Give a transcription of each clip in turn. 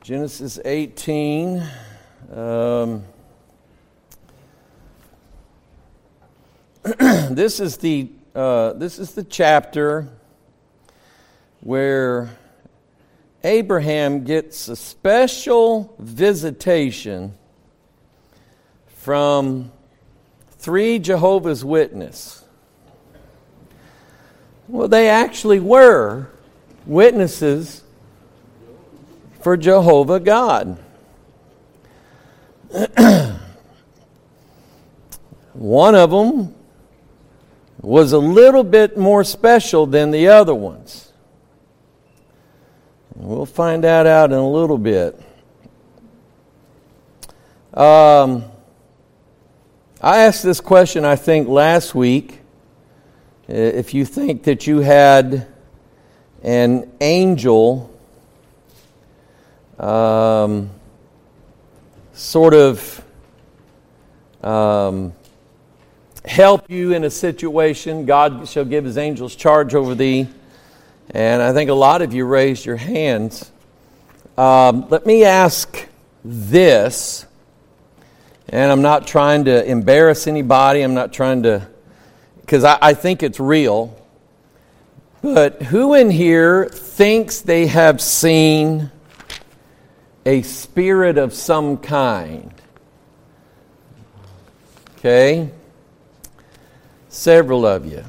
Genesis 18. This is the chapter where Abraham gets a special visitation from 3 Jehovah's Witnesses. Well, they actually were witnesses for Jehovah God. One of them was a little bit more special than the other ones. We'll find that out in a little bit. I asked this question, I think, last week. If you think that you had an angel help you in a situation, God shall give His angels charge over thee. And I think a lot of you raised your hands. Let me ask this, and I'm not trying to embarrass anybody. I'm not trying to, because I think it's real. But who in here thinks they have seen a spirit of some kind? Okay. Several of you.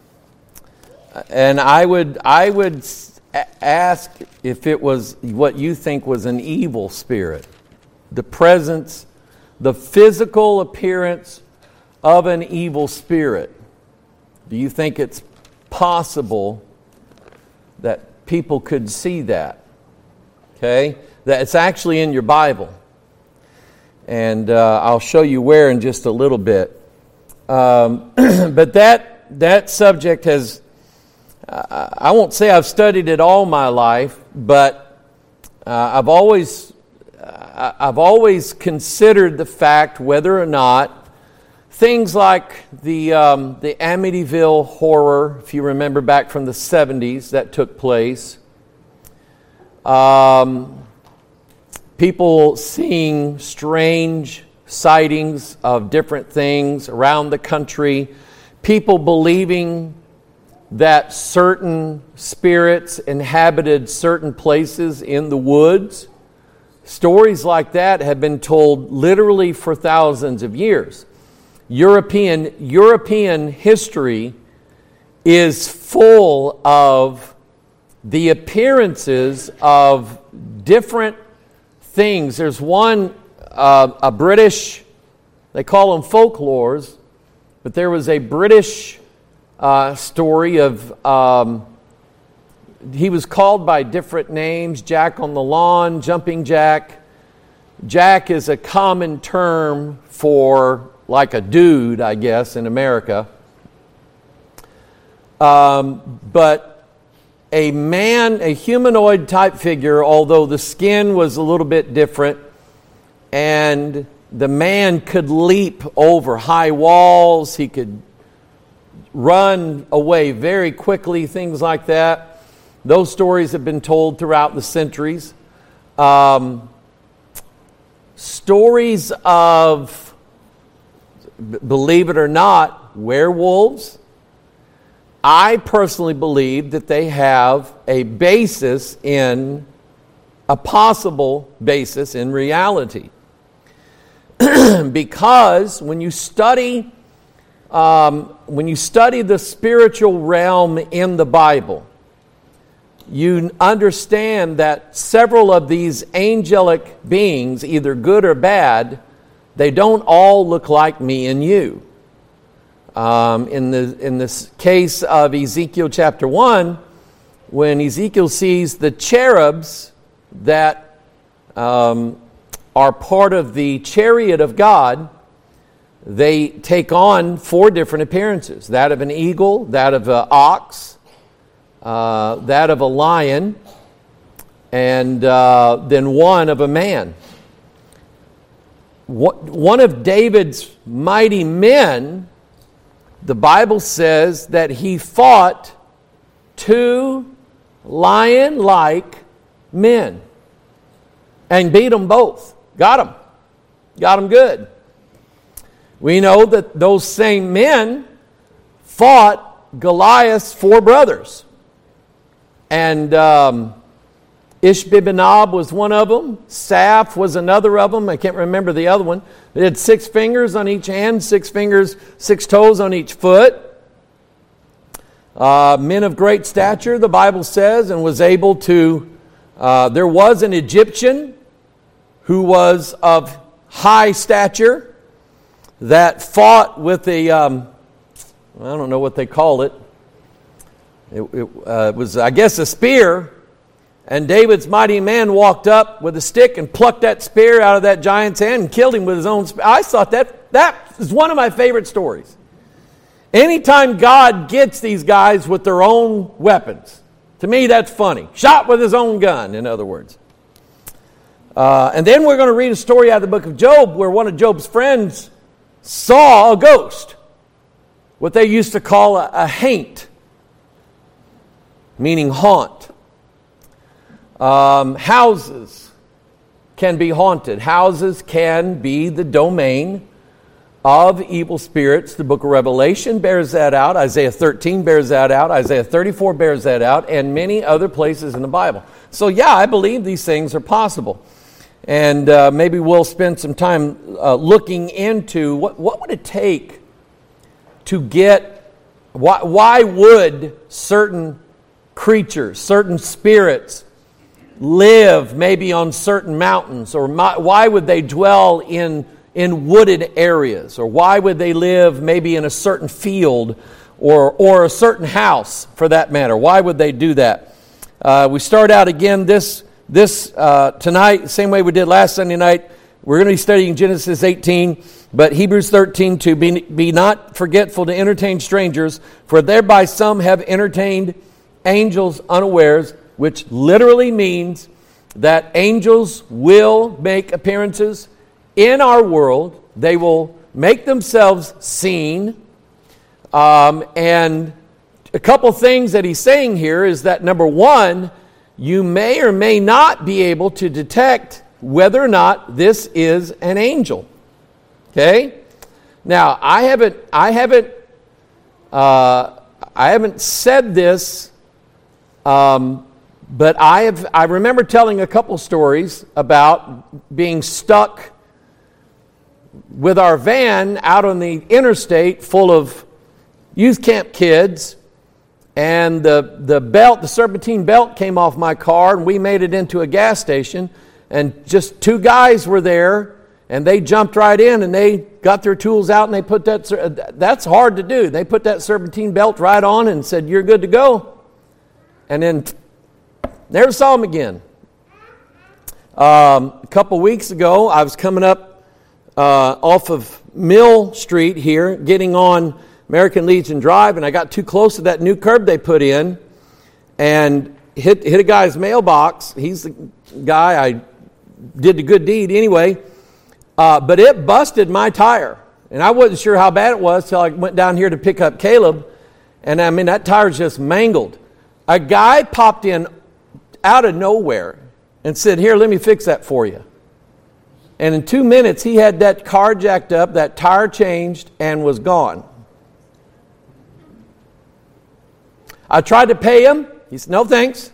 And I would ask if it was what you think was an evil spirit. The presence, the physical appearance of an evil spirit. Do you think it's possible that people could see that? Okay? That it's actually in your Bible. And I'll show you where in just a little bit. But that subject has, I won't say I've studied it all my life, but I've always considered the fact whether or not things like the Amityville horror, if you remember back from the 70s, that took place. People seeing strange sightings of different things around the country. People believing that certain spirits inhabited certain places in the woods. Stories like that have been told literally for thousands of years. European history is full of the appearances of different things. There's one, a British, they call them folklores, but there was a British story of, he was called by different names, Jack on the Lawn, Jumping Jack. Jack is a common term for like a dude, I guess, in America. But a man, a humanoid type figure, although the skin was a little bit different, and the man could leap over high walls, he could run away very quickly, things like that. Those stories have been told throughout the centuries. Stories of, believe it or not, werewolves. I personally believe that they have a possible basis in reality. Because when you study the spiritual realm in the Bible, you understand that several of these angelic beings, either good or bad, they don't all look like me and you. In this case of Ezekiel chapter 1, when Ezekiel sees the cherubs that are part of the chariot of God, they take on 4 different appearances. That of an eagle, that of an ox, that of a lion, and then one of a man. One of David's mighty men, the Bible says that he fought 2 lion-like men. and beat them both. Got them good. We know that those same men fought Goliath's 4 brothers. And Ishbi-benob was one of them. Saph was another of them. I can't remember the other one. They had 6 fingers on each hand, 6 fingers, 6 toes on each foot. Men of great stature, the Bible says, and was able to... there was an Egyptian who was of high stature that fought with a... I don't know what they call it. It was, I guess, a spear. And David's mighty man walked up with a stick and plucked that spear out of that giant's hand and killed him with his own spear. I thought that is one of my favorite stories. Anytime God gets these guys with their own weapons, to me that's funny. Shot with his own gun, in other words. And then we're going to read a story out of the book of Job where one of Job's friends saw a ghost. What they used to call a haint, meaning haunt. Houses can be haunted. Houses can be the domain of evil spirits. The book of Revelation bears that out. Isaiah 13 bears that out. Isaiah 34 bears that out. And many other places in the Bible. So yeah, I believe these things are possible. And maybe we'll spend some time looking into what would it take to get... Why would certain creatures, certain spirits live maybe on certain mountains, or why would they dwell in wooded areas, or why would they live maybe in a certain field or a certain house for that matter? Why would they do that? We start out again this tonight, same way we did last Sunday night. We're going to be studying Genesis 18, but Hebrews 13 to be not forgetful to entertain strangers, for thereby some have entertained angels unawares, which literally means that angels will make appearances in our world. They will make themselves seen. And a couple things that he's saying here is that, number one, you may or may not be able to detect whether or not this is an angel. Okay? Now, I haven't said this, but I remember telling a couple stories about being stuck with our van out on the interstate full of youth camp kids, and the serpentine belt came off my car, and we made it into a gas station, and just 2 guys were there, and they jumped right in, and they got their tools out, and they put that's hard to do. They put that serpentine belt right on and said, "You're good to go." And then never saw him again. A couple weeks ago, I was coming up off of Mill Street here, getting on American Legion Drive, and I got too close to that new curb they put in and hit a guy's mailbox. He's the guy, I did the good deed anyway, but it busted my tire. And I wasn't sure how bad it was till I went down here to pick up Caleb, and I mean, that tire's just mangled. A guy popped in out of nowhere and said, "Here, let me fix that for you." And in 2 minutes, he had that car jacked up, that tire changed, and was gone. I tried to pay him. He said, "No, thanks."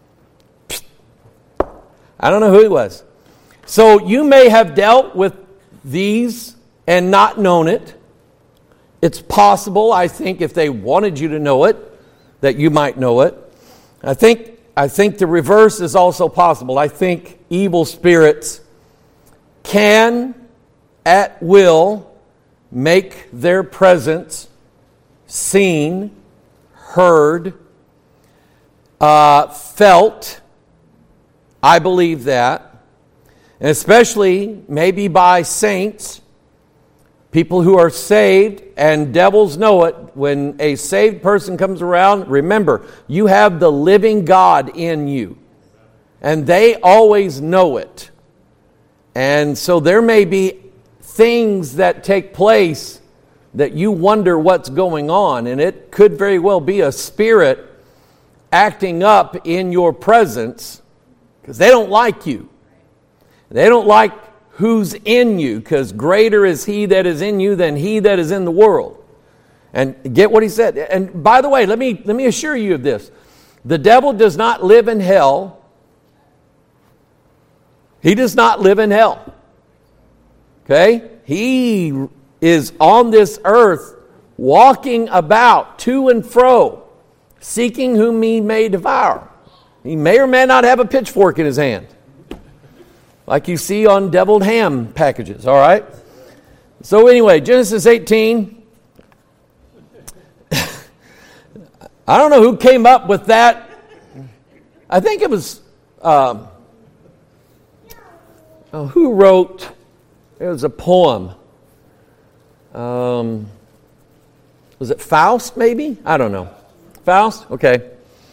I don't know who he was. So you may have dealt with these and not known it. It's possible, I think, if they wanted you to know it, that you might know it. I think the reverse is also possible. I think evil spirits can, at will, make their presence seen, heard, felt. I believe that. And especially maybe by saints, people who are saved, and devils know it. When a saved person comes around, remember, you have the living God in you. And they always know it. And so there may be things that take place that you wonder what's going on. And it could very well be a spirit acting up in your presence because they don't like you. They don't like who's in you, because greater is he that is in you than he that is in the world. And get what he said. And by the way, let me assure you of this. The devil does not live in hell. He does not live in hell. Okay? He is on this earth walking about to and fro, seeking whom he may devour. He may or may not have a pitchfork in his hand, like you see on deviled ham packages, all right? So anyway, Genesis 18. I don't know who came up with that. I think it was, who wrote, it was a poem. Was it Faust, maybe? I don't know. Faust? Okay.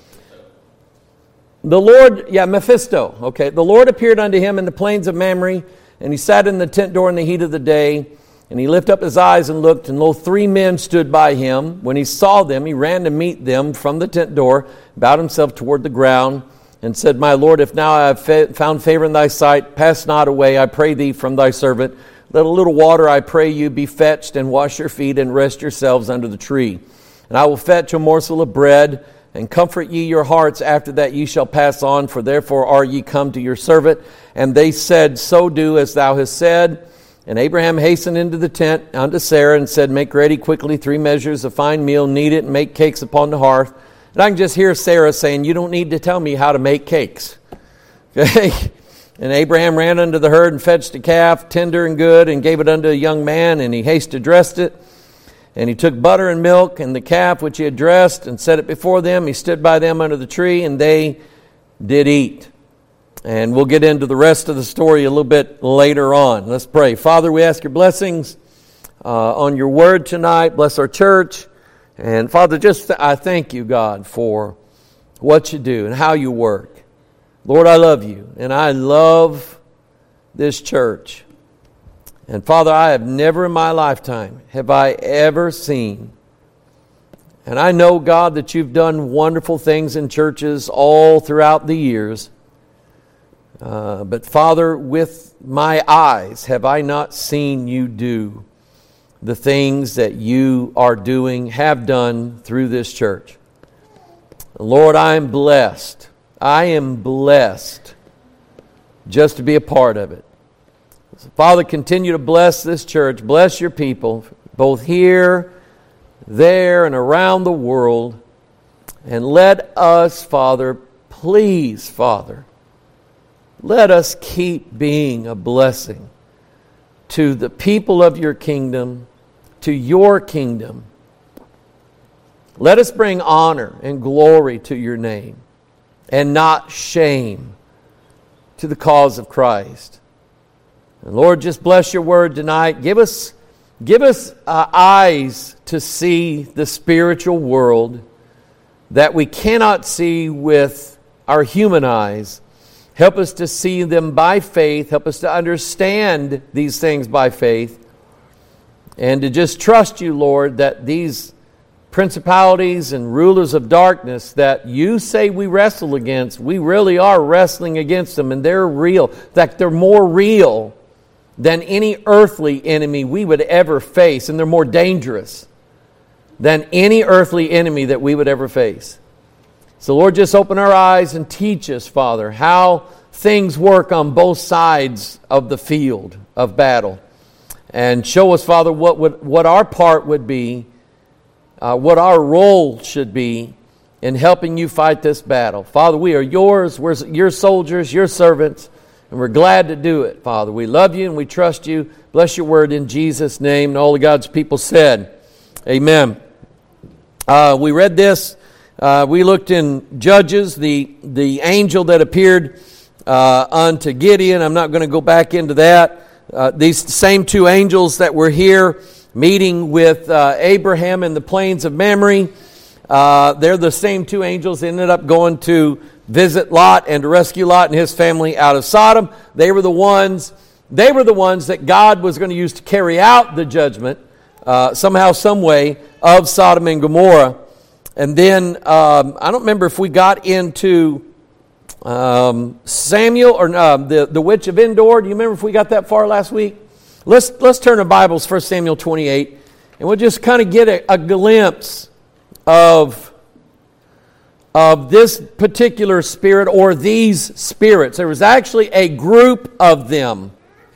The Lord, Mephisto. Okay. The Lord appeared unto him in the plains of Mamre, and he sat in the tent door in the heat of the day. And he lifted up his eyes and looked, and lo, 3 men stood by him. When he saw them, he ran to meet them from the tent door, bowed himself toward the ground, and said, My Lord, if now I have found favor in thy sight, pass not away, I pray thee, from thy servant. Let a little water, I pray you, be fetched, and wash your feet, and rest yourselves under the tree. And I will fetch a morsel of bread, and comfort ye your hearts. After that ye shall pass on, for therefore are ye come to your servant. And they said, So do as thou hast said. And Abraham hastened into the tent unto Sarah and said, Make ready quickly 3 measures of fine meal, knead it, and make cakes upon the hearth. And I can just hear Sarah saying, You don't need to tell me how to make cakes. Okay? And Abraham ran unto the herd and fetched a calf, tender and good, and gave it unto a young man, and he hastily dressed it. And he took butter and milk and the calf which he had dressed, and set it before them. He stood by them under the tree, and they did eat. And we'll get into the rest of the story a little bit later on. Let's pray. Father, we ask your blessings on your word tonight. Bless our church. And Father, I thank you, God, for what you do and how you work. Lord, I love you, and I love this church. And Father, I have never in my lifetime have I ever seen, and I know, God, that you've done wonderful things in churches all throughout the years. But Father, with my eyes have I not seen you do the things that you are doing, have done through this church. Lord, I am blessed. I am blessed just to be a part of it. So Father, continue to bless this church. Bless your people, both here, there, and around the world. And let us, Father, please, Father, let us keep being a blessing to the people of your kingdom, to your kingdom. Let us bring honor and glory to your name, and not shame to the cause of Christ. And Lord, just bless your word tonight. Give us eyes to see the spiritual world that we cannot see with our human eyes. Help us to see them by faith. Help us to understand these things by faith. And to just trust you, Lord, that these principalities and rulers of darkness that you say we wrestle against, we really are wrestling against them, and they're real. In fact, they're more real than any earthly enemy we would ever face, and they're more dangerous than any earthly enemy that we would ever face. So Lord, just open our eyes and teach us, Father, how things work on both sides of the field of battle. And show us, Father, what our part would be, what our role should be in helping you fight this battle. Father, we are yours. We're your soldiers, your servants, and we're glad to do it, Father. We love you and we trust you. Bless your word in Jesus' name. And all of God's people said, Amen. We read this. We looked in Judges, the angel that appeared unto Gideon. I'm not going to go back into that. These same 2 angels that were here meeting with Abraham in the plains of Mamre, they're the same 2 angels that ended up going to visit Lot and to rescue Lot and his family out of Sodom. They were the ones that God was going to use to carry out the judgment somehow, some way, of Sodom and Gomorrah. And then I don't remember if we got into Samuel, or the witch of Endor. Do you remember if we got that far last week? Let's turn to Bibles, 1 Samuel 28, and we'll just kind of get a glimpse of this particular spirit, or these spirits. There was actually a group of them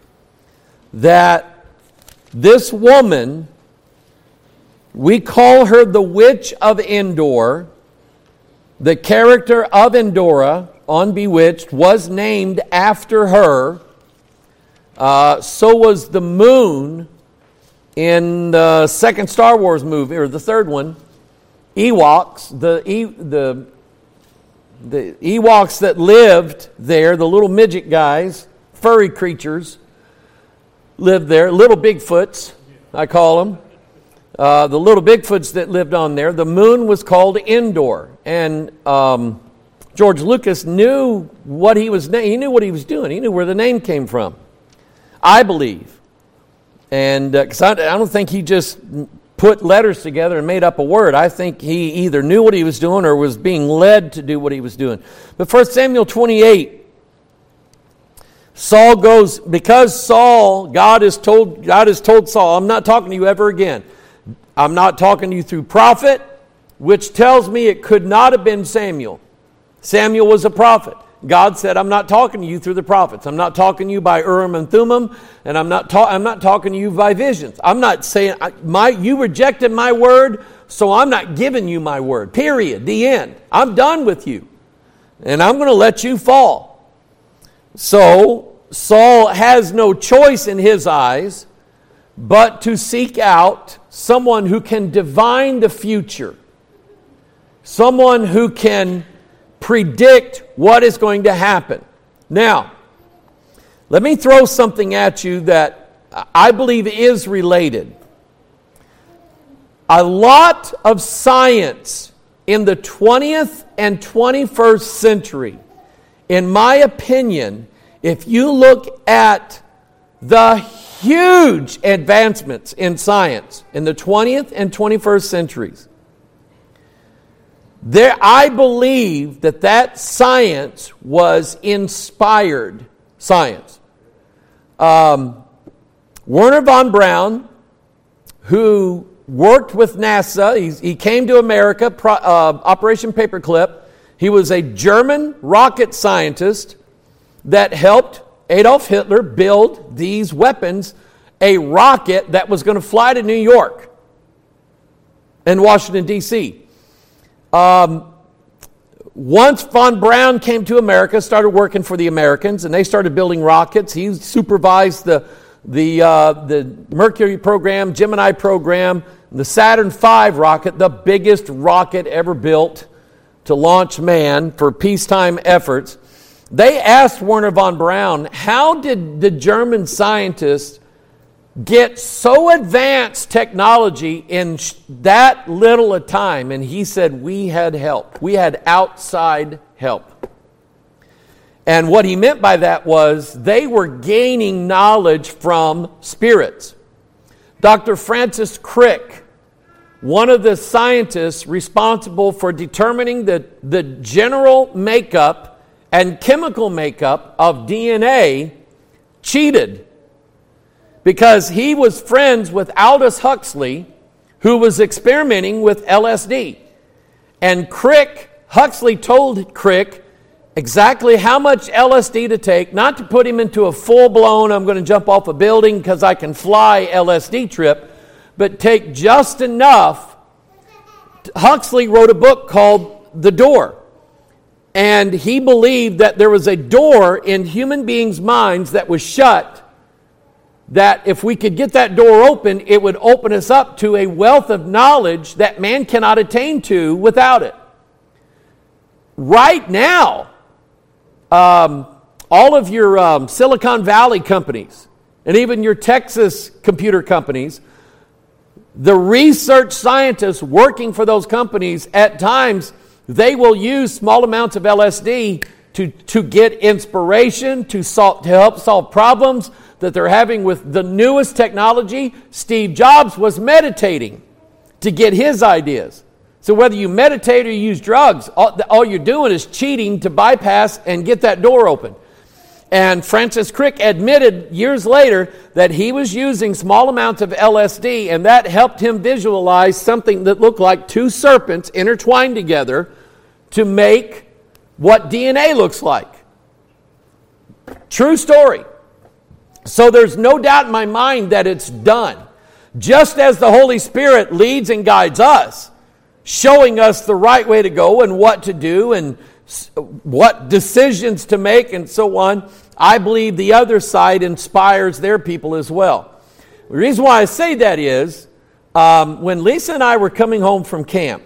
that this woman, we call her the witch of Endor. The character of Endora on Bewitched was named after her. So was the moon in the second Star Wars movie, or the third one. Ewoks, the Ewoks that lived there, the little midget guys, furry creatures, lived there. Little Bigfoots, I call them. The little Bigfoots that lived on there. The moon was called Endor. And George Lucas knew what he was doing. He knew where the name came from, I believe. And because I don't think he just put letters together and made up a word. I think he either knew what he was doing or was being led to do what he was doing. But 1 Samuel 28, Saul goes, because God has told Saul, I'm not talking to you ever again. I'm not talking to you through prophet, which tells me it could not have been Samuel. Samuel was a prophet. God said, I'm not talking to you through the prophets. I'm not talking to you by Urim and Thummim, and I'm not talking to you by visions. I'm not saying, you rejected my word, so I'm not giving you my word. Period. The end. I'm done with you. And I'm going to let you fall. So Saul has no choice in his eyes but to seek out someone who can divine the future. Someone who can predict what is going to happen. Now, let me throw something at you that I believe is related. A lot of science in the 20th and 21st century, in my opinion, if you look at the huge advancements in science in the 20th and 21st centuries, I believe that science was inspired science. Wernher von Braun, who worked with NASA, he came to America, Operation Paperclip. He was a German rocket scientist that helped Adolf Hitler build these weapons, a rocket that was going to fly to New York and Washington, D.C. Once von Braun came to America, started working for the Americans, and they started building rockets. He supervised the Mercury program, Gemini program, the Saturn V rocket, the biggest rocket ever built to launch man for peacetime efforts. They asked Wernher von Braun, how did the German scientists get so advanced technology in that little a time? And he said, we had help. We had outside help. And what he meant by that was they were gaining knowledge from spirits. Dr. Francis Crick, one of the scientists responsible for determining the general makeup and chemical makeup of DNA, cheated because he was friends with Aldous Huxley, who was experimenting with LSD. And Huxley told Crick exactly how much LSD to take, not to put him into a full-blown, I'm going to jump off a building because I can fly LSD trip, but take just enough. Huxley wrote a book called The Door. And he believed that there was a door in human beings' minds that was shut, that if we could get that door open, it would open us up to a wealth of knowledge that man cannot attain to without it. Right now, all of your Silicon Valley companies, and even your Texas computer companies, the research scientists working for those companies, at times, they will use small amounts of LSD to get inspiration, to help solve problems that they're having with the newest technology. Steve Jobs was meditating to get his ideas. So whether you meditate or you use drugs, all you're doing is cheating to bypass and get that door open. And Francis Crick admitted years later that he was using small amounts of LSD, and that helped him visualize something that looked like two serpents intertwined together to make what DNA looks like. True story. So there's no doubt in my mind that it's done. Just as the Holy Spirit leads and guides us, showing us the right way to go and what to do and what decisions to make and so on, I believe the other side inspires their people as well. The reason why I say that is, when Lisa and I were coming home from camp,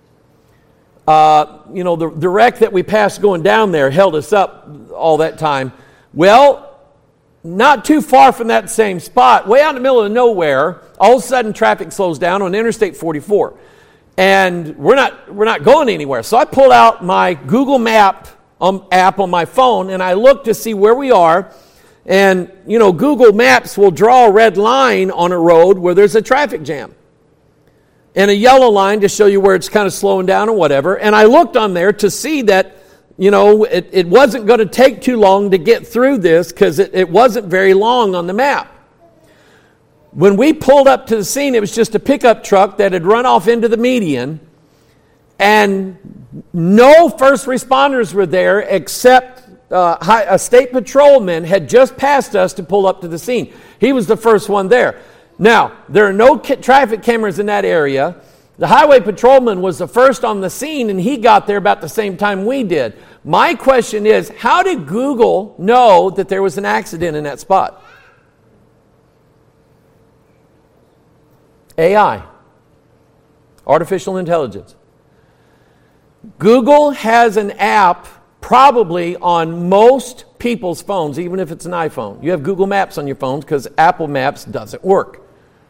the wreck that we passed going down there held us up all that time. Well, not too far from that same spot, way out in the middle of nowhere, all of a sudden traffic slows down on Interstate 44. And we're not going anywhere. So I pulled out my Google Map app on my phone and I looked to see where we are. And, Google Maps will draw a red line on a road where there's a traffic jam. And a yellow line to show you where it's kind of slowing down or whatever. And I looked on there to see that, it wasn't going to take too long to get through this because it wasn't very long on the map. When we pulled up to the scene, it was just a pickup truck that had run off into the median, and no first responders were there except a state patrolman had just passed us to pull up to the scene. He was the first one there. Now, there are no traffic cameras in that area. The highway patrolman was the first on the scene, and he got there about the same time we did. My question is, how did Google know that there was an accident in that spot? AI, artificial intelligence. Google has an app probably on most people's phones, even if it's an iPhone. You have Google Maps on your phones because Apple Maps doesn't work.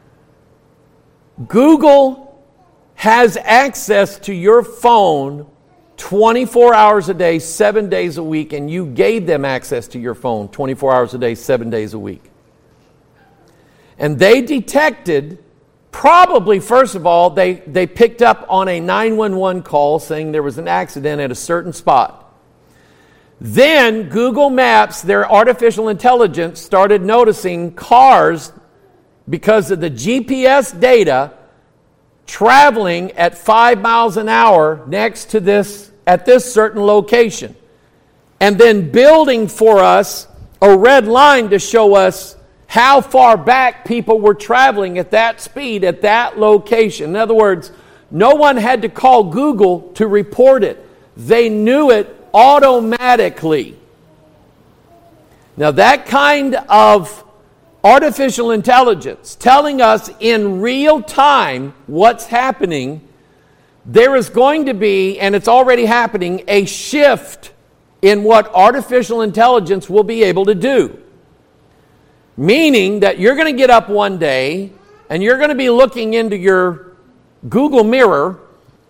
Google has access to your phone 24 hours a day, 7 days a week, and you gave them access to your phone 24 hours a day, 7 days a week. And they detected, probably, first of all, they picked up on a 911 call saying there was an accident at a certain spot. Then Google Maps, their artificial intelligence, started noticing cars because of the GPS data traveling at 5 miles an hour next to this, at this certain location. And then building for us a red line to show us how far back people were traveling at that speed, at that location. In other words, no one had to call Google to report it. They knew it automatically. Now that kind of artificial intelligence telling us in real time what's happening, there is going to be, and it's already happening, a shift in what artificial intelligence will be able to do. Meaning that you're going to get up one day and you're going to be looking into your Google mirror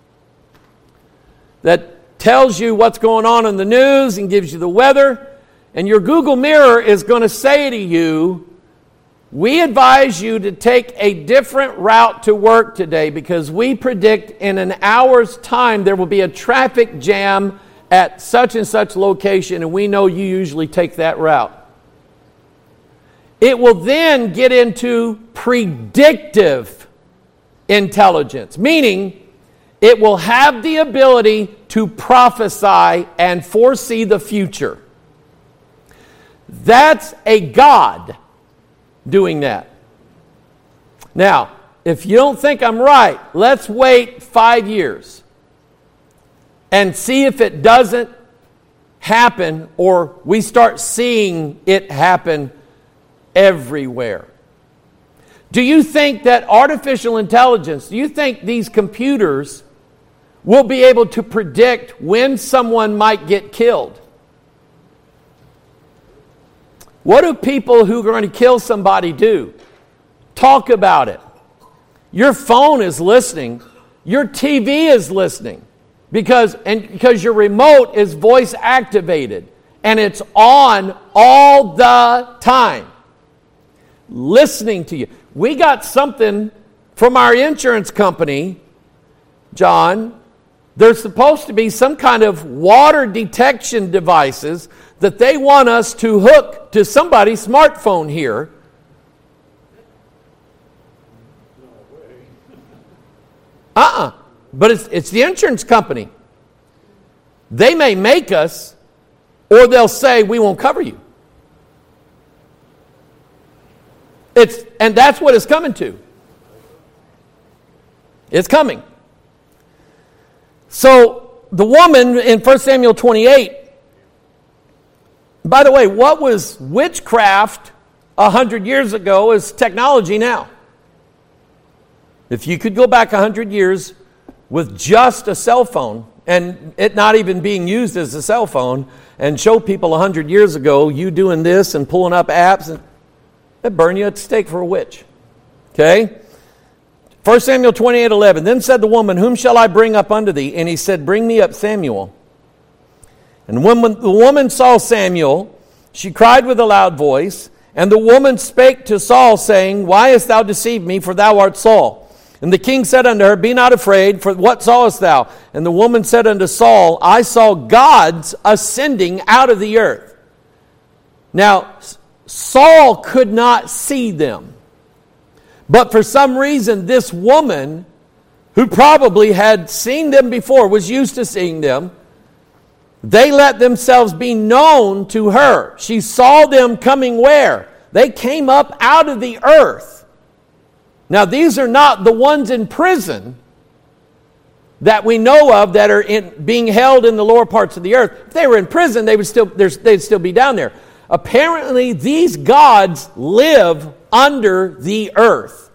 that tells you what's going on in the news and gives you the weather. And your Google mirror is going to say to you, we advise you to take a different route to work today because we predict in an hour's time there will be a traffic jam at such and such location, and we know you usually take that route. It will then get into predictive intelligence, meaning it will have the ability to prophesy and foresee the future. That's a God doing that. Now, if you don't think I'm right, let's wait 5 years and see if it doesn't happen or we start seeing it happen everywhere. Do you think that artificial intelligence, do you think these computers will be able to predict when someone might get killed? What do people who are going to kill somebody do? Talk about it. Your phone is listening. Your TV is listening. Because your remote is voice activated. And it's on all the time. Listening to you. We got something from our insurance company John, there's supposed to be some kind of water detection devices that they want us to hook to somebody's smartphone here. But it's the insurance company. They may make us, or they'll say, we won't cover you. And that's what it's coming to. It's coming. So the woman in 1 Samuel 28, by the way, what was witchcraft 100 years ago is technology now. If you could go back 100 years with just a cell phone, and it not even being used as a cell phone, and show people 100 years ago you doing this and pulling up apps, and they'd burn you at the stake for a witch. Okay? 1 Samuel 28:11. Then said the woman, whom shall I bring up unto thee? And he said, bring me up Samuel. And when the woman saw Samuel, she cried with a loud voice, and the woman spake to Saul, saying, why hast thou deceived me, for thou art Saul? And the king said unto her, be not afraid, for what sawest thou? And the woman said unto Saul, I saw gods ascending out of the earth. Now, Saul could not see them. But for some reason, this woman, who probably had seen them before, was used to seeing them, they let themselves be known to her. She saw them coming where? They came up out of the earth. Now, these are not the ones in prison that we know of that are being held in the lower parts of the earth. If they were in prison, they'd still be down there. Apparently, these gods live under the earth.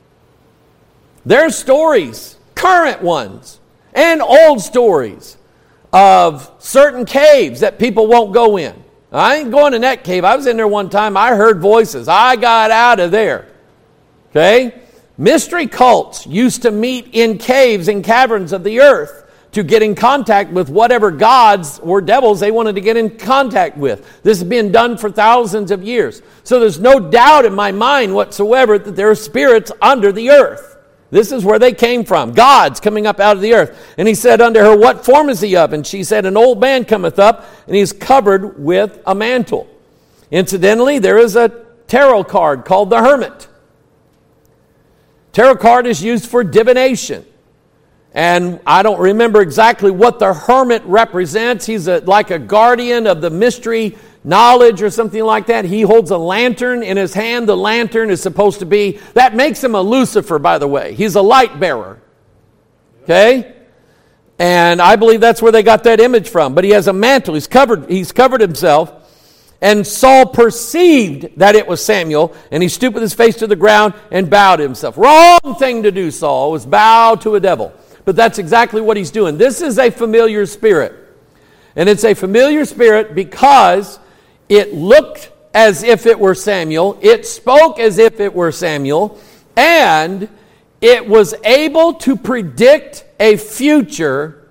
There's stories, current ones, and old stories of certain caves that people won't go in. I ain't going in that cave. I was in there one time. I heard voices. I got out of there. Okay? Mystery cults used to meet in caves and caverns of the earth to get in contact with whatever gods or devils they wanted to get in contact with. This has been done for thousands of years. So there's no doubt in my mind whatsoever that there are spirits under the earth. This is where they came from. Gods coming up out of the earth. And he said unto her, what form is he of? And she said, an old man cometh up, and he's covered with a mantle. Incidentally, there is a tarot card called the Hermit. Tarot card is used for divination. And I don't remember exactly what the hermit represents. He's like a guardian of the mystery knowledge or something like that. He holds a lantern in his hand. The lantern is supposed to be, that makes him a Lucifer, by the way. He's a light bearer. Okay? And I believe that's where they got that image from. But he has a mantle. He's covered himself. And Saul perceived that it was Samuel, and he stooped with his face to the ground and bowed himself. Wrong thing to do, Saul, was bow to a devil. But that's exactly what he's doing. This is a familiar spirit. And it's a familiar spirit because it looked as if it were Samuel. It spoke as if it were Samuel. And it was able to predict a future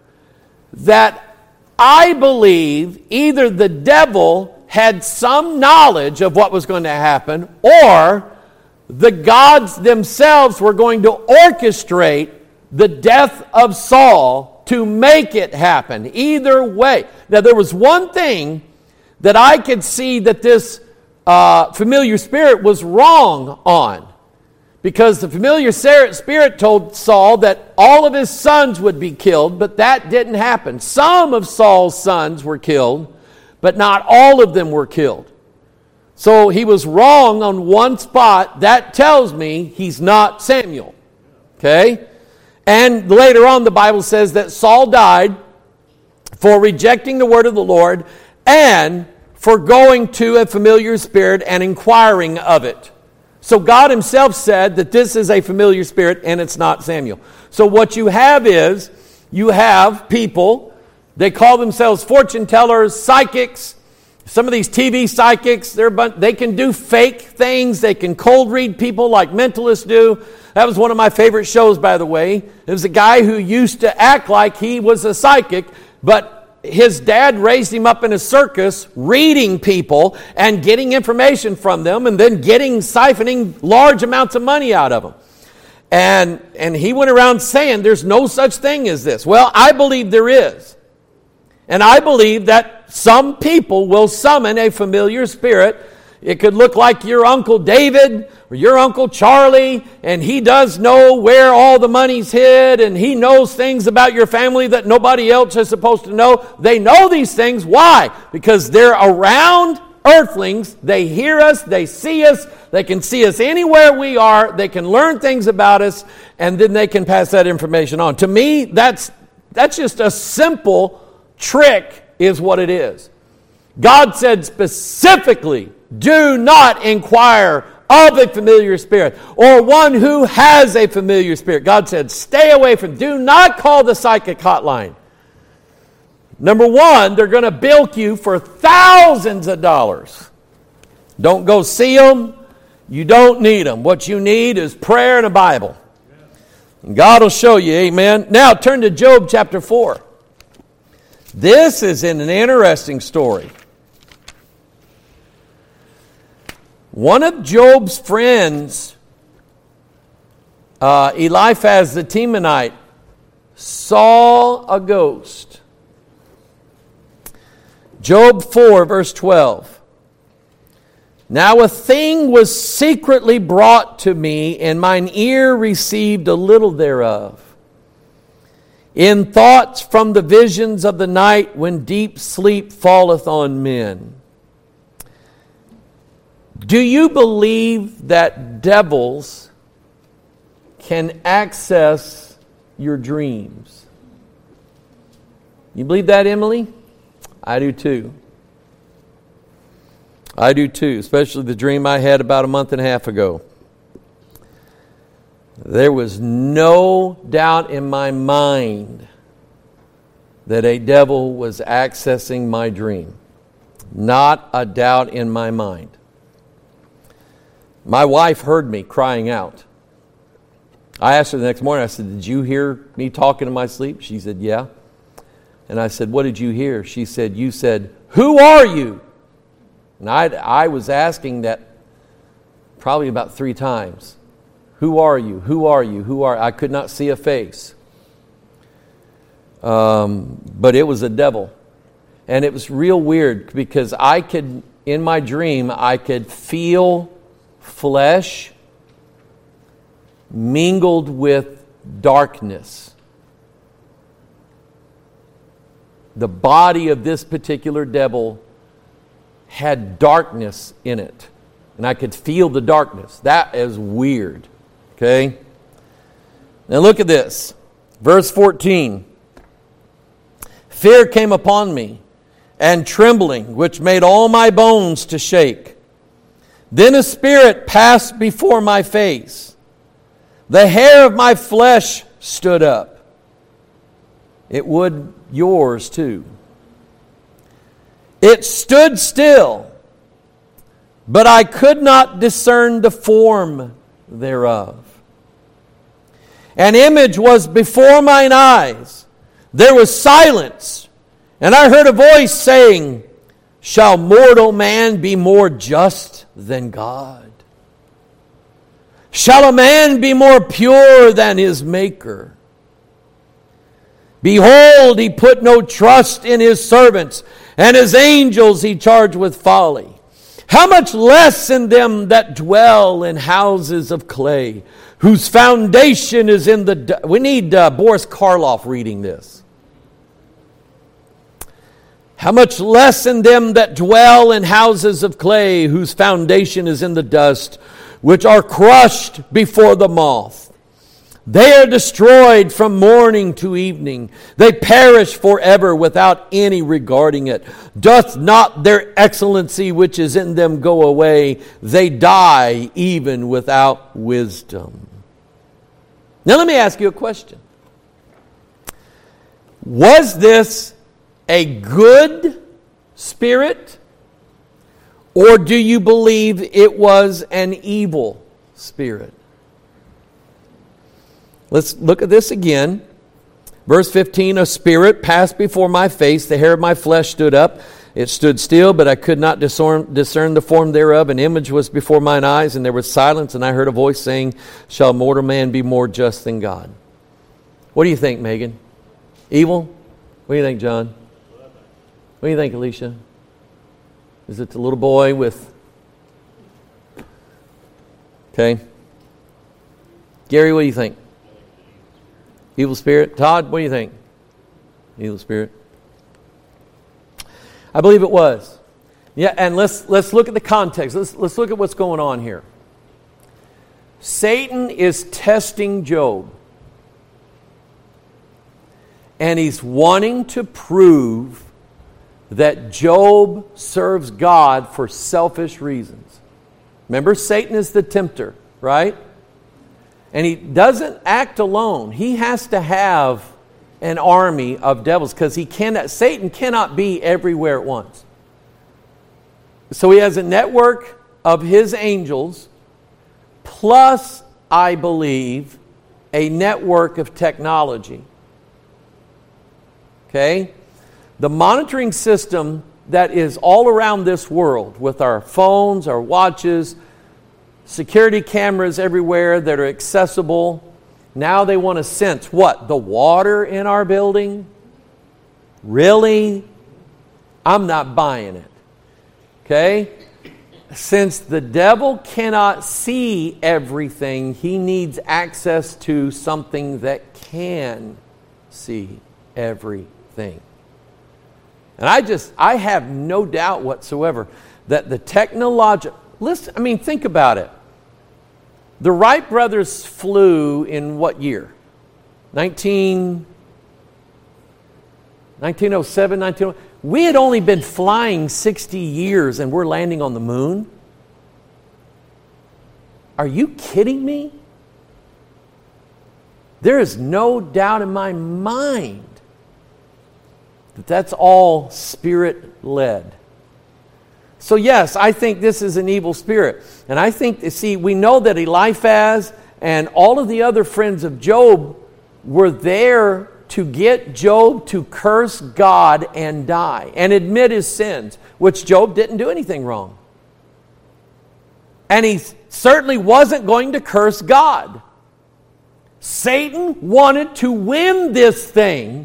that I believe either the devil had some knowledge of what was going to happen, or the gods themselves were going to orchestrate the death of Saul to make it happen. Either way. Now, there was one thing that I could see that this familiar spirit was wrong on. Because the familiar spirit told Saul that all of his sons would be killed, but that didn't happen. Some of Saul's sons were killed, but not all of them were killed. So he was wrong on one spot. That tells me he's not Samuel. Okay? And later on the Bible says that Saul died for rejecting the word of the Lord and for going to a familiar spirit and inquiring of it. So God himself said that this is a familiar spirit and it's not Samuel. So what you have is, you have people, they call themselves fortune tellers, psychics. Some of these TV psychics, they can do fake things. They can cold read people like mentalists do. That was one of my favorite shows, by the way. It was a guy who used to act like he was a psychic, but his dad raised him up in a circus reading people and getting information from them and then siphoning large amounts of money out of them. And he went around saying there's no such thing as this. Well, I believe there is. And I believe that some people will summon a familiar spirit. It could look like your Uncle David or your Uncle Charlie, and he does know where all the money's hid, and he knows things about your family that nobody else is supposed to know. They know these things. Why? Because they're around earthlings. They hear us. They see us. They can see us anywhere we are. They can learn things about us, and then they can pass that information on. To me, that's just a simple trick is what it is. God said specifically, do not inquire of a familiar spirit or one who has a familiar spirit. God said, stay away from, do not call the psychic hotline. Number one, they're going to bilk you for thousands of dollars. Don't go see them. You don't need them. What you need is prayer and a Bible. And God will show you, amen. Now turn to Job chapter 4. This is an interesting story. One of Job's friends, Eliphaz the Temanite, saw a ghost. Job 4, verse 12. Now a thing was secretly brought to me, and mine ear received a little thereof. In thoughts from the visions of the night, when deep sleep falleth on men. Do you believe that devils can access your dreams? You believe that, Emily? I do too. I do too, especially the dream I had about a month and a half ago. There was no doubt in my mind that a devil was accessing my dream. Not a doubt in my mind. My wife heard me crying out. I asked her the next morning, I said, did you hear me talking in my sleep? She said, yeah. And I said, what did you hear? She said, you said, who are you? And I was asking that probably about 3 times. Who are you? Who are you? Who are you? I could not see a face. But it was a devil. And it was real weird because in my dream, I could feel flesh mingled with darkness. The body of this particular devil had darkness in it. And I could feel the darkness. That is weird. Okay? Now look at this. Verse 14. Fear came upon me, and trembling, which made all my bones to shake. Then a spirit passed before my face. The hair of my flesh stood up. It would yours too. It stood still, but I could not discern the form thereof. An image was before mine eyes. There was silence, and I heard a voice saying, shall mortal man be more just than God? Shall a man be more pure than his Maker? Behold, he put no trust in his servants, and his angels he charged with folly. How much less in them that dwell in houses of clay, whose foundation is in the... We need Boris Karloff reading this. How much less in them that dwell in houses of clay, whose foundation is in the dust, which are crushed before the moth. They are destroyed from morning to evening. They perish forever without any regarding it. Doth not their excellency which is in them go away? They die even without wisdom. Now let me ask you a question. Was this a good spirit, or do you believe it was an evil spirit? Let's look at this again. Verse 15, a spirit passed before my face, the hair of my flesh stood up, It stood still, but I could not discern the form thereof. An image was before mine eyes, and there was silence, and I heard a voice saying, shall mortal man be more just than God? What do you think, Megan? Evil? What do you think, John? What do you think, Alicia? Is it the little boy with... Okay. Gary, what do you think? Evil spirit? Todd, what do you think? Evil spirit? I believe it was. Yeah, and let's look at the context. Let's look at what's going on here. Satan is testing Job. And he's wanting to prove that Job serves God for selfish reasons. Remember, Satan is the tempter, right? And he doesn't act alone. He has to have an army of devils because Satan cannot be everywhere at once. So he has a network of his angels plus, I believe, a network of technology. Okay? The monitoring system that is all around this world with our phones, our watches, security cameras everywhere that are accessible. Now they want to sense what? The water in our building? Really? I'm not buying it. Okay? Since the devil cannot see everything, he needs access to something that can see everything. And I have no doubt whatsoever that the technological... Listen, think about it. The Wright brothers flew in what year? 1907, 1900. We had only been flying 60 years and we're landing on the moon? Are you kidding me? There is no doubt in my mind that that's all spirit-led. So yes, I think this is an evil spirit. And I think, we know that Eliphaz and all of the other friends of Job were there to get Job to curse God and die and admit his sins, which Job didn't do anything wrong. And he certainly wasn't going to curse God. Satan wanted to win this thing,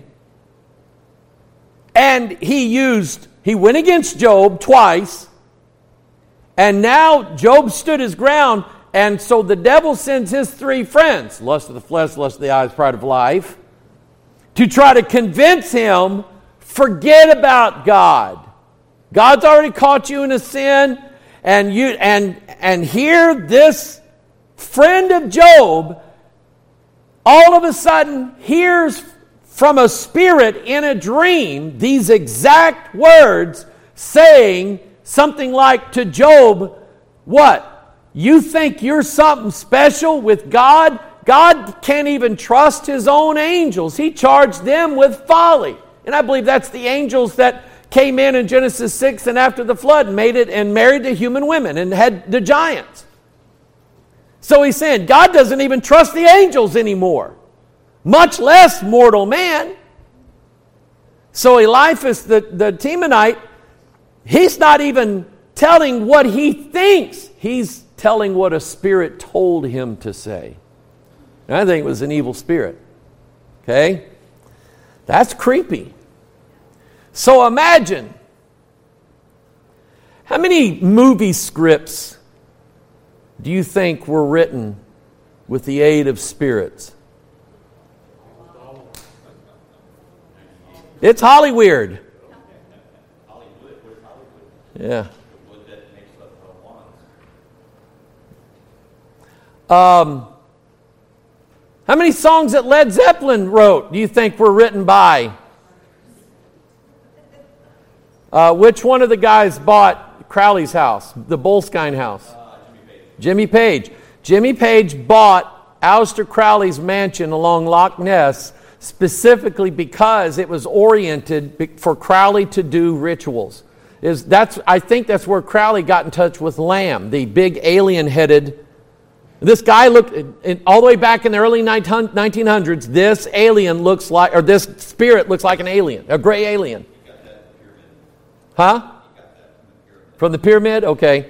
and he went against Job twice, and now Job stood his ground, and so the devil sends his three friends, lust of the flesh, lust of the eyes, pride of life, to try to convince him, forget about God. God's already caught you in a sin, and here this friend of Job all of a sudden hears from a spirit in a dream these exact words saying something like to Job, what? You think you're something special with God? God can't even trust His own angels. He charged them with folly. And I believe that's the angels that came in Genesis 6 and after the flood made it and married the human women and had the giants. So he's saying God doesn't even trust the angels anymore, much less mortal man. So Eliphaz, the Temanite, he's not even telling what he thinks. He's telling what a spirit told him to say. And I think it was an evil spirit. Okay? That's creepy. So imagine, how many movie scripts do you think were written with the aid of spirits? It's Hollywood. Yeah. How many songs that Led Zeppelin wrote do you think were written by? Which one of the guys bought Crowley's house, the Boleskine house? Jimmy Page. Jimmy Page bought Aleister Crowley's mansion along Loch Ness specifically because it was oriented for Crowley to do rituals. I think that's where Crowley got in touch with Lamb, the big alien-headed. This guy looked, all the way back in the early 1900s, this alien looks like, or this spirit looks like an alien, a gray alien. Huh? From the pyramid? Okay.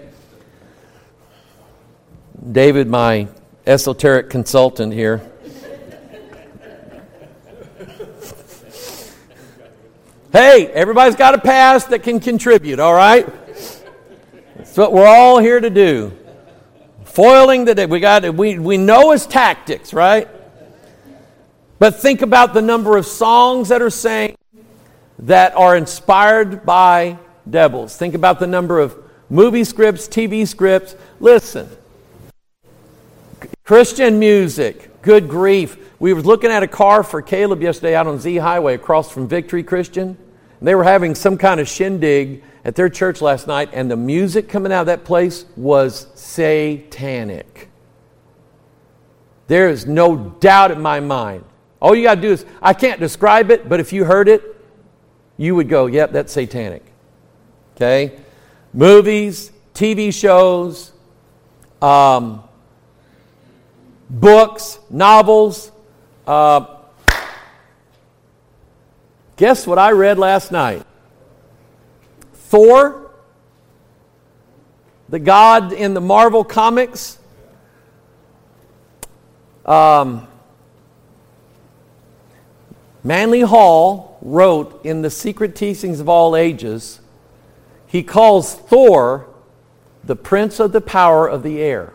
David, my esoteric consultant here. Hey, everybody's got a past that can contribute, all right? That's what we're all here to do. Foiling the day. We know his tactics, right? But think about the number of songs that are sang that are inspired by devils. Think about the number of movie scripts, TV scripts. Listen. Christian music. Good grief. We were looking at a car for Caleb yesterday out on Z Highway across from Victory Christian. And they were having some kind of shindig at their church last night, and the music coming out of that place was satanic. There is no doubt in my mind. All you got to do is, I can't describe it, but if you heard it, you would go, yep, that's satanic. Okay? Movies, TV shows, books, novels. Guess what I read last night? Thor, the god in the Marvel comics, Manly Hall wrote in The Secret Teachings of All Ages, he calls Thor the prince of the power of the air.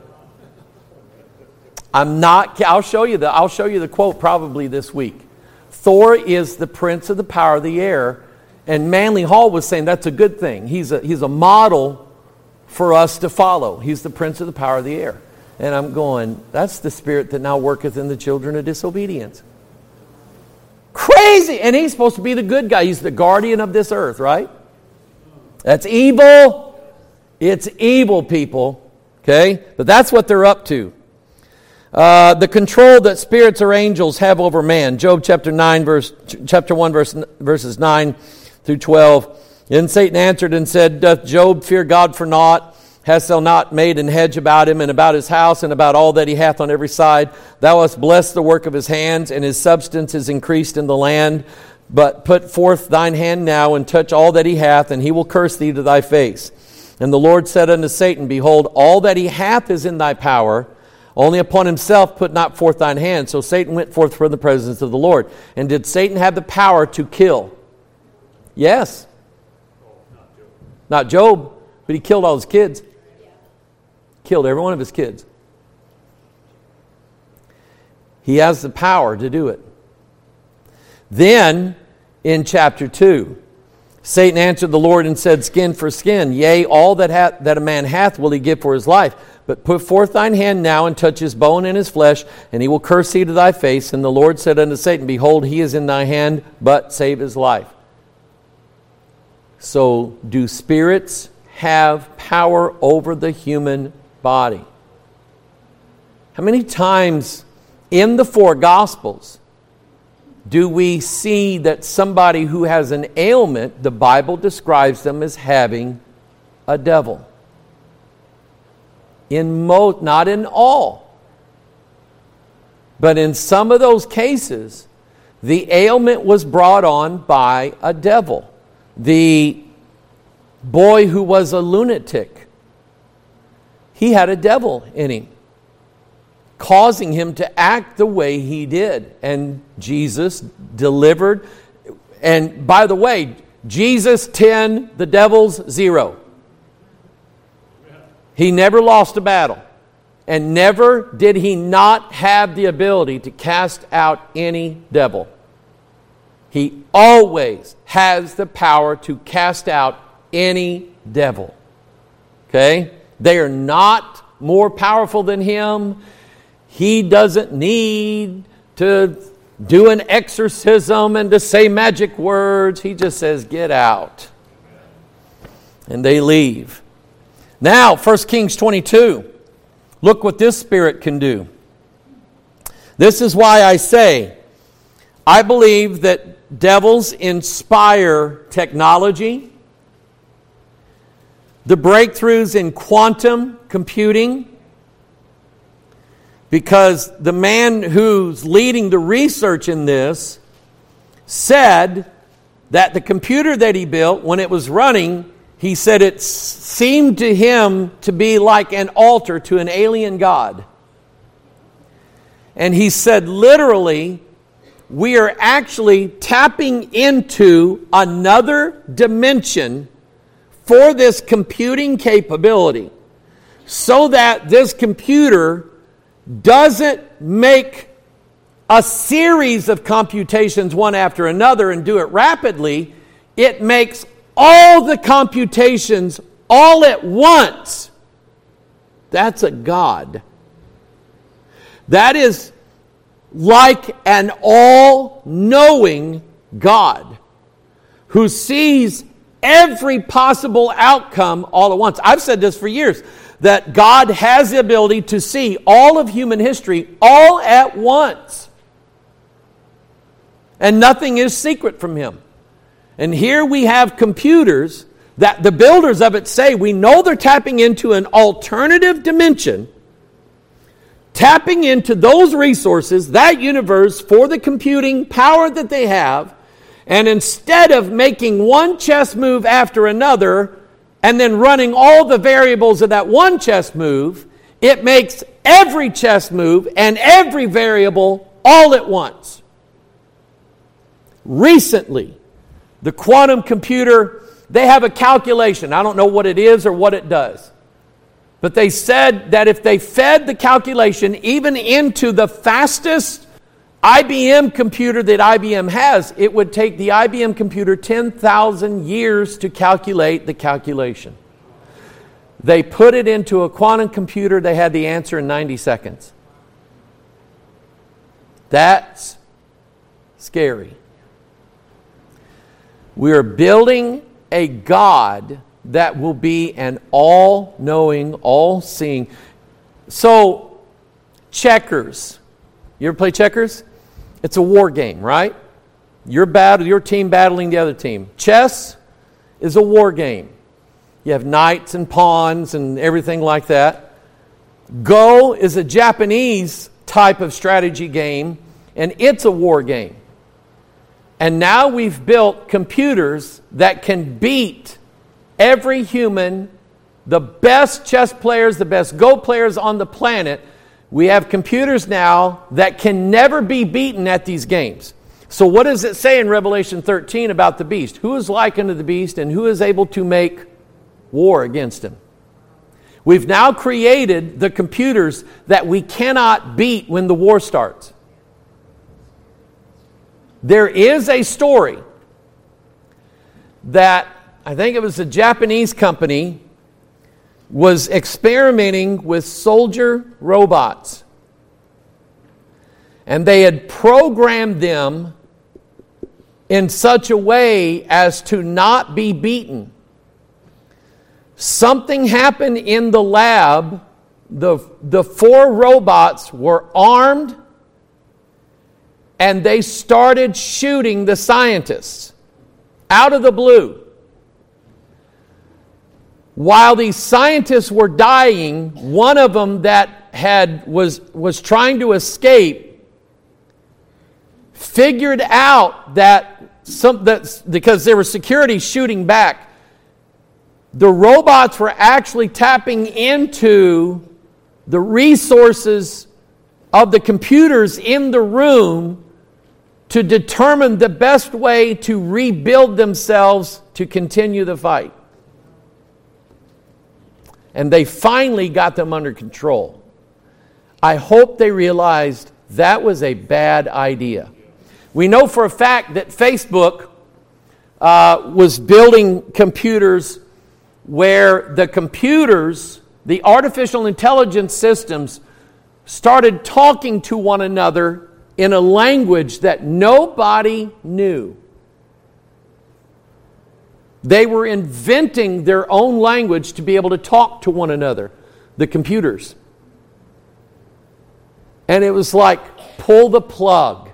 I'll show you the quote probably this week. Thor is the prince of the power of the air. And Manly Hall was saying that's a good thing. He's a model for us to follow. He's the prince of the power of the air. And I'm going, that's the spirit that now worketh in the children of disobedience. Crazy! And he's supposed to be the good guy. He's the guardian of this earth, right? That's evil. It's evil, people. Okay? But that's what they're up to. The control that spirits or angels have over man. Job chapter 1, verses 9 through 12. Then Satan answered and said, Doth Job fear God for naught? Hast thou not made an hedge about him and about his house and about all that he hath on every side? Thou hast blessed the work of his hands, and his substance is increased in the land. But put forth thine hand now and touch all that he hath, and he will curse thee to thy face. And the Lord said unto Satan, Behold, all that he hath is in thy power. Only upon himself put not forth thine hand. So Satan went forth from the presence of the Lord. And did Satan have the power to kill? Yes. Not Job, but he killed all his kids. Killed every one of his kids. He has the power to do it. Then, in chapter 2, Satan answered the Lord and said, Skin for skin, yea, all that a man hath will he give for his life. But put forth thine hand now and touch his bone and his flesh, and he will curse thee to thy face. And the Lord said unto Satan, Behold, he is in thy hand, but save his life. So, do spirits have power over the human body? How many times in the four Gospels do we see that somebody who has an ailment, the Bible describes them as having a devil? Not in all, but in some of those cases, the ailment was brought on by a devil. The boy who was a lunatic, he had a devil in him, causing him to act the way he did. And Jesus delivered. And by the way, Jesus 10, the devil's 0. He never lost a battle. And never did he not have the ability to cast out any devil. He always has the power to cast out any devil. Okay? They are not more powerful than him. He doesn't need to do an exorcism and to say magic words. He just says, get out. And they leave. Now, 1 Kings 22. Look what this spirit can do. This is why I say, I believe that devils inspire technology. The breakthroughs in quantum computing. Because the man who's leading the research in this said that the computer that he built, when it was running, he said it seemed to him to be like an altar to an alien god. And he said literally, we are actually tapping into another dimension for this computing capability, so that this computer doesn't make a series of computations one after another and do it rapidly. It makes all the computations all at once. That's a God. That is like an all-knowing God who sees every possible outcome all at once. I've said this for years, that God has the ability to see all of human history all at once. And nothing is secret from Him. And here we have computers that the builders of it say, we know they're tapping into an alternative dimension, tapping into those resources, that universe, for the computing power that they have. And instead of making one chess move after another and then running all the variables of that one chess move, it makes every chess move and every variable all at once. Recently, the quantum computer, they have a calculation. I don't know what it is or what it does. But they said that if they fed the calculation even into the fastest IBM computer that IBM has, it would take the IBM computer 10,000 years to calculate the calculation. They put it into a quantum computer, they had the answer in 90 seconds. That's scary. We are building a God that will be an all-knowing, all-seeing. So, checkers. You ever play checkers? It's a war game, right? Your team battling the other team. Chess is a war game. You have knights and pawns and everything like that. Go is a Japanese type of strategy game, and it's a war game. And now we've built computers that can beat every human, the best chess players, the best Go players on the planet. We have computers now that can never be beaten at these games. So what does it say in Revelation 13 about the beast? Who is like unto the beast, and who is able to make war against him? We've now created the computers that we cannot beat when the war starts. There is a story that I think it was a Japanese company was experimenting with soldier robots. And they had programmed them in such a way as to not be beaten. Something happened in the lab. The 4 robots were armed, and they started shooting the scientists out of the blue. While these scientists were dying, one of them that was trying to escape figured out that because there was security shooting back, the robots were actually tapping into the resources of the computers in the room to determine the best way to rebuild themselves to continue the fight. And they finally got them under control. I hope they realized that was a bad idea. We know for a fact that Facebook was building computers where the computers, the artificial intelligence systems, started talking to one another in a language that nobody knew. They were inventing their own language to be able to talk to one another, the computers. And it was like, pull the plug.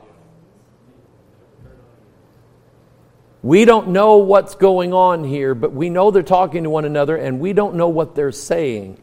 We don't know what's going on here, but we know they're talking to one another, and we don't know what they're saying.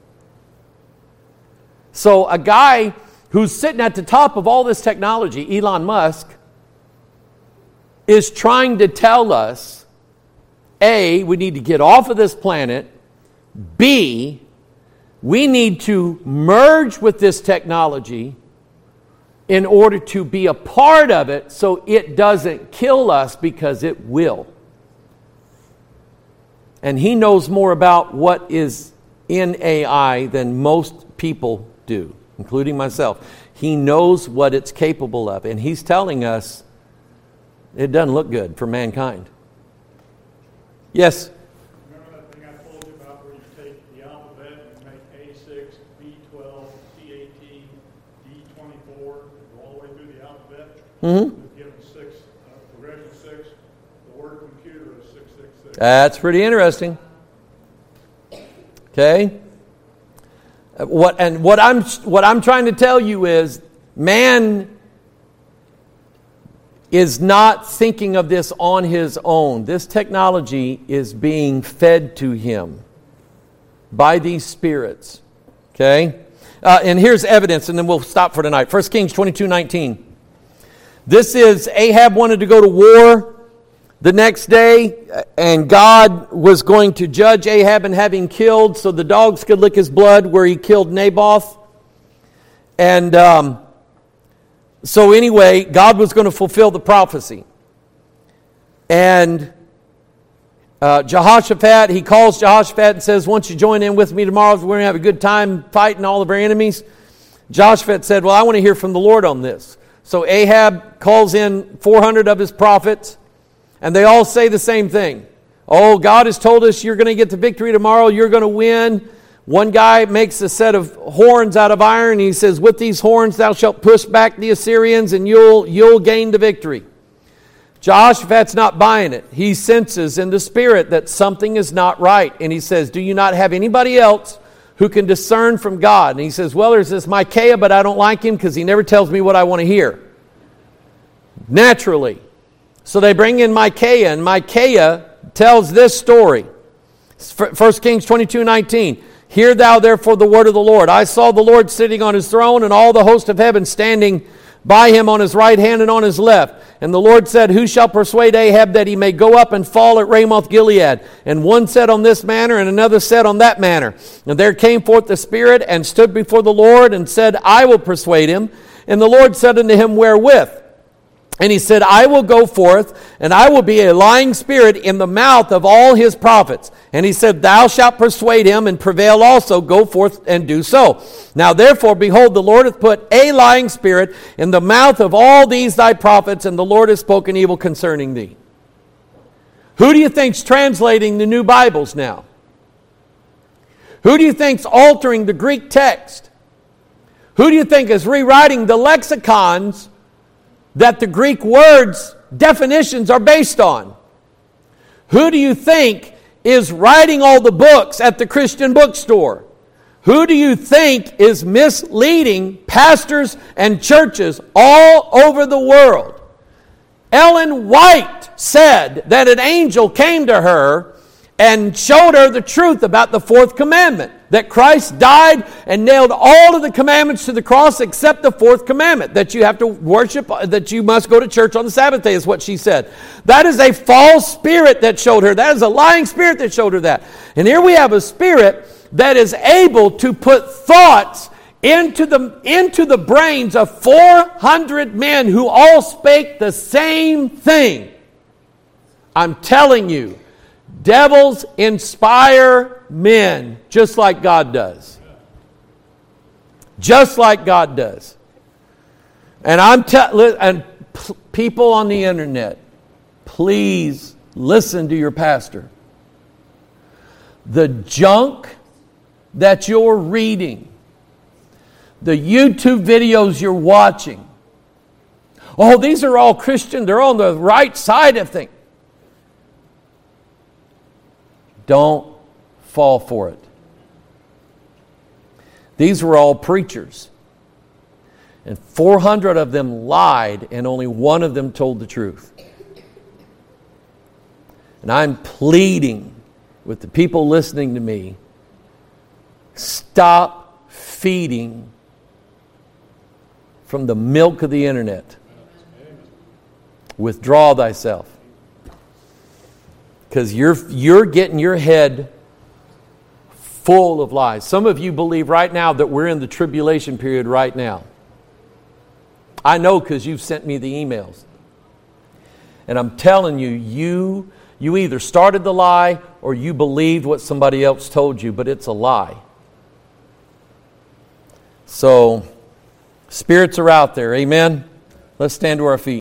So a guy who's sitting at the top of all this technology, Elon Musk, is trying to tell us, A, we need to get off of this planet. B, we need to merge with this technology in order to be a part of it so it doesn't kill us, because it will. And he knows more about what is in AI than most people do, including myself. He knows what it's capable of, and he's telling us it doesn't look good for mankind. Yes? Remember that thing I told you about where you take the alphabet and make A6, B12, C18, D24, and go all the way through the alphabet? Mm-hmm. Give them six, progression 6. The word computer is 666. That's pretty interesting. Okay? What I'm trying to tell you is, man is not thinking of this on his own. This technology is being fed to him by these spirits. Okay? And here's evidence, and then we'll stop for tonight. 1 Kings 22:19. This is Ahab wanted to go to war the next day, and God was going to judge Ahab and have him killed so the dogs could lick his blood where he killed Naboth. And so anyway, God was going to fulfill the prophecy. And Jehoshaphat, he calls Jehoshaphat and says, "Once you join in with me tomorrow, we're going to have a good time fighting all of our enemies." Jehoshaphat said, "Well, I want to hear from the Lord on this." So Ahab calls in 400 of his prophets, and they all say the same thing. "Oh, God has told us you're going to get the victory tomorrow. You're going to win." One guy makes a set of horns out of iron. And he says, "With these horns thou shalt push back the Assyrians, and you'll gain the victory." Jehoshaphat's not buying it. He senses in the spirit that something is not right. And he says, "Do you not have anybody else who can discern from God?" And he says, "Well, there's this Micaiah, but I don't like him because he never tells me what I want to hear." Naturally. So they bring in Micaiah, and Micaiah tells this story. 1 Kings 22:19. "Hear thou therefore the word of the Lord. I saw the Lord sitting on his throne, and all the host of heaven standing by him on his right hand and on his left. And the Lord said, Who shall persuade Ahab that he may go up and fall at Ramoth Gilead? And one said on this manner, and another said on that manner. And there came forth the Spirit, and stood before the Lord, and said, I will persuade him. And the Lord said unto him, Wherewith? And he said, I will go forth, and I will be a lying spirit in the mouth of all his prophets. And he said, Thou shalt persuade him, and prevail also. Go forth and do so. Now therefore, behold, the Lord hath put a lying spirit in the mouth of all these thy prophets, and the Lord has spoken evil concerning thee." Who do you think's translating the new Bibles now? Who do you think's altering the Greek text? Who do you think is rewriting the lexicons that the Greek words definitions are based on? Who do you think is writing all the books at the Christian bookstore? Who do you think is misleading pastors and churches all over the world? Ellen White said that an angel came to her and showed her the truth about the fourth commandment, that Christ died and nailed all of the commandments to the cross except the fourth commandment, that you have to worship, that you must go to church on the Sabbath day, is what she said. That is a false spirit that showed her. That is a lying spirit that showed her that. And here we have a spirit that is able to put thoughts into the brains of 400 men who all spake the same thing. I'm telling you, devils inspire men just like God does. Just like God does. And people on the internet, please listen to your pastor. The junk that you're reading, the YouTube videos you're watching, oh, these are all Christian, they're on the right side of things. Don't fall for it. These were all preachers. And 400 of them lied, and only one of them told the truth. And I'm pleading with the people listening to me, stop feeding from the milk of the internet. Withdraw thyself. Because you're getting your head full of lies. Some of you believe right now that we're in the tribulation period right now. I know because you've sent me the emails. And I'm telling you, you either started the lie or you believed what somebody else told you, but it's a lie. So, spirits are out there. Amen? Let's stand to our feet.